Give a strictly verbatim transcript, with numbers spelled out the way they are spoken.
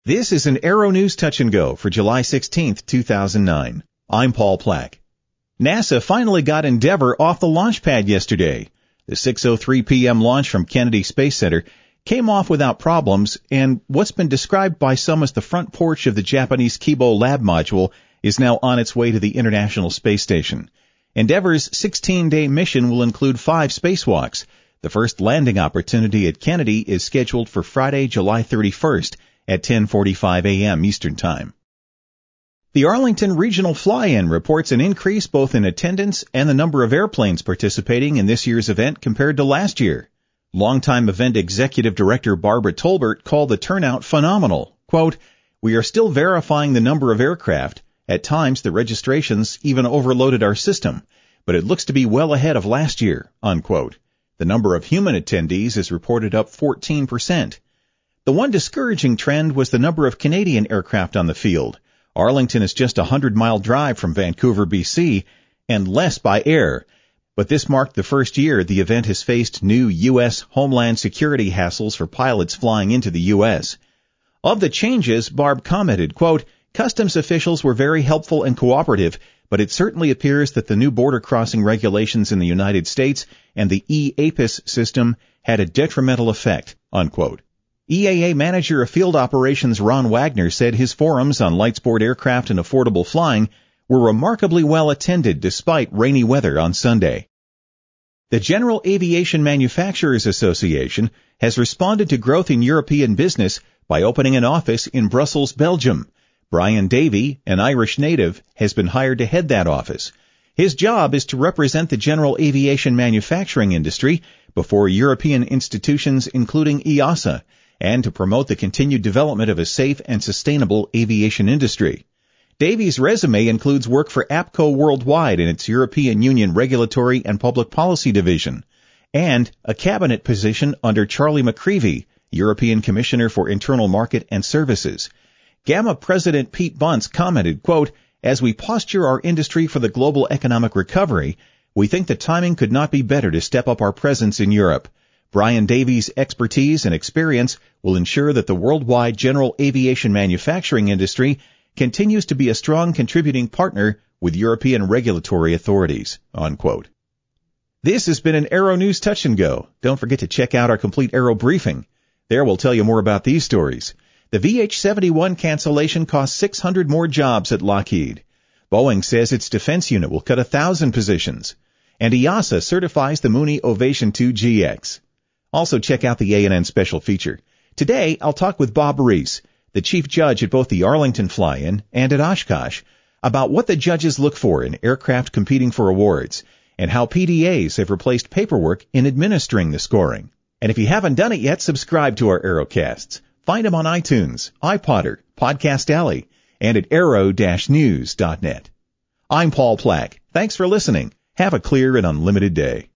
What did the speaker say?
This is an Aero News Touch and Go for July sixteenth, two thousand nine. I'm Paul Plack. NASA finally got Endeavour off the launch pad yesterday. The six oh three p.m. launch from Kennedy Space Center came off without problems, and what's been described by some as the front porch of the Japanese Kibo Lab module is now on its way to the International Space Station. Endeavour's sixteen-day mission will include five spacewalks. The first landing opportunity at Kennedy is scheduled for Friday, July thirty-first at ten forty-five a.m. Eastern Time. The Arlington Regional Fly-In reports an increase both in attendance and the number of airplanes participating in this year's event compared to last year. Longtime event executive director Barbara Tolbert called the turnout phenomenal. Quote, "We are still verifying the number of aircraft. At times the registrations even overloaded our system, but it looks to be well ahead of last year." Unquote. The number of human attendees is reported up fourteen percent. The one discouraging trend was the number of Canadian aircraft on the field. Arlington is just a hundred-mile drive from Vancouver, B C, and less by air. But this marked the first year the event has faced new U S Homeland Security hassles for pilots flying into the U S. Of the changes, Barb commented, quote, "Customs officials were very helpful and cooperative, but it certainly appears that the new border crossing regulations in the United States and the E A P I S system had a detrimental effect." Unquote. E A A Manager of Field Operations Ron Wagner said his forums on Lightsport aircraft and affordable flying were remarkably well attended despite rainy weather on Sunday. The General Aviation Manufacturers Association has responded to growth in European business by opening an office in Brussels, Belgium. Brian Davey, an Irish native, has been hired to head that office. His job is to represent the general aviation manufacturing industry before European institutions including E A S A, and to promote the continued development of a safe and sustainable aviation industry. Davies' resume includes work for APCO Worldwide in its European Union Regulatory and Public Policy Division, and a cabinet position under Charlie McCreevy, European Commissioner for Internal Market and Services. Gamma President Pete Bunce commented, quote, "As we posture our industry for the global economic recovery, we think the timing could not be better to step up our presence in Europe. Brian Davies' expertise and experience will ensure that the worldwide general aviation manufacturing industry continues to be a strong contributing partner with European regulatory authorities." Unquote. This has been an Aero News Touch and Go. Don't forget to check out our complete Aero briefing. There we'll tell you more about these stories. The V H seventy-one cancellation cost six hundred more jobs at Lockheed. Boeing says its defense unit will cut one thousand positions. And E A S A certifies the Mooney Ovation two G X. Also check out the A and N special feature. Today, I'll talk with Bob Reese, the chief judge at both the Arlington Fly-In and at Oshkosh, about what the judges look for in aircraft competing for awards and how P D As have replaced paperwork in administering the scoring. And if you haven't done it yet, subscribe to our Aerocasts. Find them on iTunes, iPodder, Podcast Alley, and at aero dash news dot net. I'm Paul Plack. Thanks for listening. Have a clear and unlimited day.